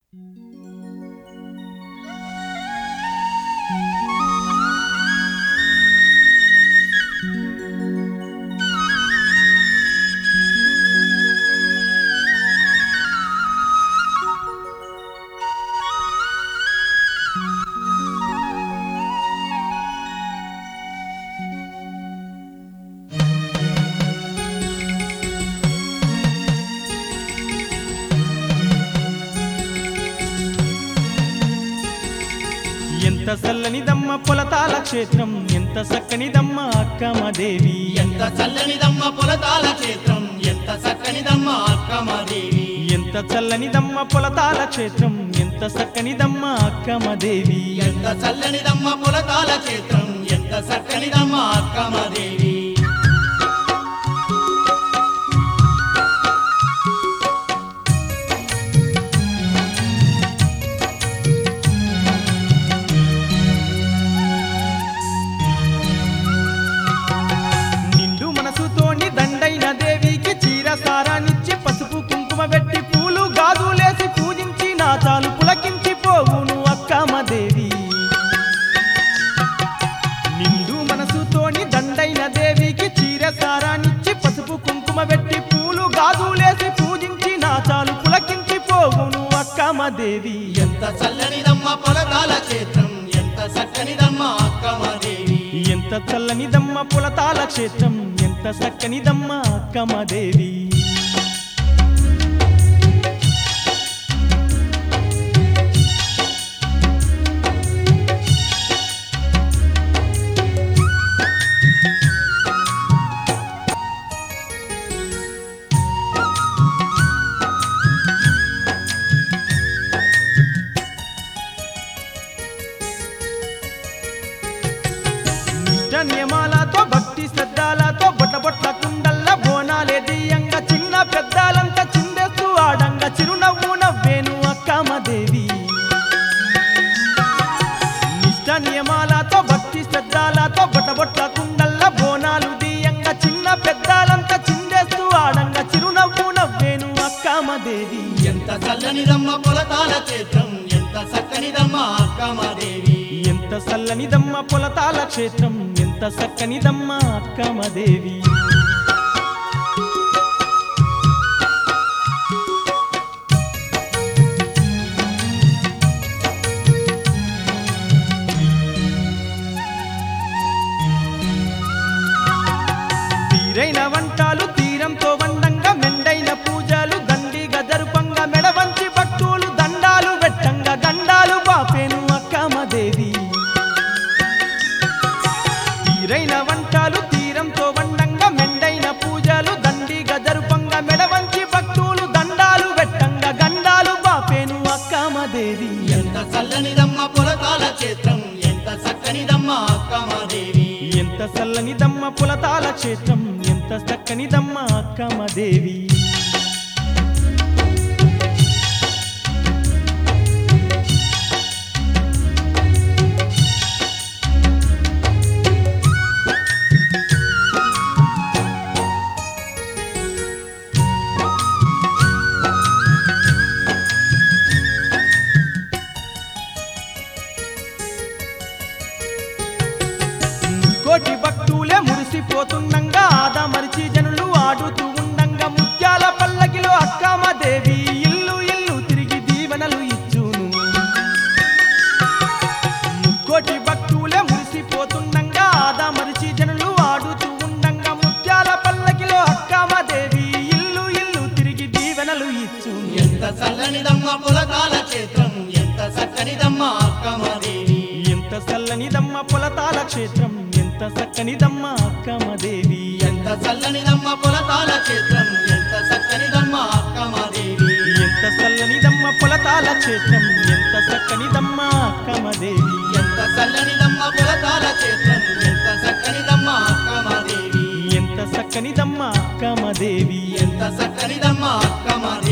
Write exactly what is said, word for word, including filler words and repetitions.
ఎంత చల్లనిదమ్మ పొలతాల క్షేత్రం, ఎంత చక్కనిదమ్మ అక్కమదేవి. ఎంత చల్లనిదమ్మ పొలతాల క్షేత్రం, ఎంత చక్కనిదమ్మ అక్కమదేవి. ఎంత చల్లనిదమ్మ పొలతాల క్షేత్రం, ఎంత చక్కనిదమ్మ అక్కమదేవి. ఎంత చల్లనిదమ్మ పొలతాల క్షేత్రం, ఎంత చక్కనిదమ్మ అక్కమదేవి. నిండు మనసుతోని దండైన దేవికి చీరసారానిచ్చి పసుపు కుంకుమ పెట్టి పూలు గాజులేసి పూజించి నాచాలు పులకించి పోవును అక్కమదేవి. నిండు మనసుతోని దండైన దేవికి చీరసారానిచ్చి పసుపు కుంకుమ పెట్టి పూలు గాజులేసి పూజించి నాచాలు పులకించి పోవును అక్కమదేవి. ఎంత చల్లనిదమ్మ పొలతాల క్షేత్రం, ఎంత చక్కనిదమ్మ అక్కమదేవి. ఎంత చల్లనిదమ్మ పొలతాల క్షేత్రం, ఎంత చక్కనిదమ్మ అక్కమదేవి. నియమాలతో భక్తి శ్రద్ధలతో బొట్ల బొట్ల కుండల్ల బోనాలే దియంగా చిన్న పెద్దలంతా చిందేస్తూ ఆడంగా చిరునవ్వు నవ్వేను అక్కమదేవి. నిష్ట నియమాలతో భక్తి శ్రద్ధలతో బొట్ల బొట్ల కుండల్ల బోనాలు దియంగా చిన్న పెద్దలంతా చిందేస్తూ ఆడంగా చిరునవ్వు నవ్వేను అక్కమదేవి. ఎంత చల్లనిదమ్మ పొలతాల క్షేత్రం, ఎంత చక్కనిదమ్మ అక్కమదేవి. ఎంత చల్లనిదమ్మ పొలతాల క్షేత్రం, ఎంత చక్కనిదమ్మ అక్కమదేవి. తీరైన వంటలు తీరంతో వండంగా మెండైన పూజలు దండిగా జరుపంగా మెడవంచి భక్తులు దండాలు పెట్టంగా గండాలు బాపేను అక్కమదేవి. తీరైన వంటలు తీరంతో వండంగా మెండైన పూజలు దండిగా జరుపంగా మెడవంచి భక్తులు దండాలు పెట్టంగా గండాలు బాపేను అక్కమదేవి. ఎంత చల్లనిదమ్మ పొలతాల క్షేత్రం, ఎంత చక్కనిదమ్మ అక్కమదేవి. ఎంత చల్లనిదమ్మ పొలతాల క్షేత్రం, ఎంత చక్కనిదమ్మ అక్కమదేవి. కోటి భక్తులే మురిసిపోతుండగా ఆదమరిచి జనులు ఆడుతూ ఉండంగా ముత్యాల పల్లకిలో అక్కమదేవి ఇల్లు ఇల్లు తిరిగి దీవెనలు ఇచ్చును. కోటి భక్తులే మురిసిపోతుండగా ఆదమరిచి జనులు ఆడుతూ ఉండంగా ముత్యాల పల్లకిలో అక్కమదేవి ఇల్లు ఇల్లు తిరిగి దీవెనలు ఇచ్చును. ఎంత చల్లనిదమ్మ పొలతాల క్షేత్రం, ఎంత చక్కనిదమ్మ అక్కమదేవి. ఎంత చల్లనిదమ్మ పొలతాల క్షేత్రం, ఎంత చక్కనిదమ్మ అక్కమదేవి. ఎంత చల్లనిదమ్మ పొలతాల క్షేత్రం, ఎంత చక్కనిదమ్మ అక్కమదేవి. ఎంత చల్లనిదమ్మ పొలతాల క్షేత్రం, ఎంత చక్కనిదమ్మ అక్కమదేవి. ఎంత చల్లనిదమ్మ పొలతాల క్షేత్రం, ఎంత చక్కనిదమ్మ అక్కమదేవి. ఎంత చక్కనిదమ్మ అక్కమదేవి. ఎంత చక్కనిదమ్మ అక్కమదేవి.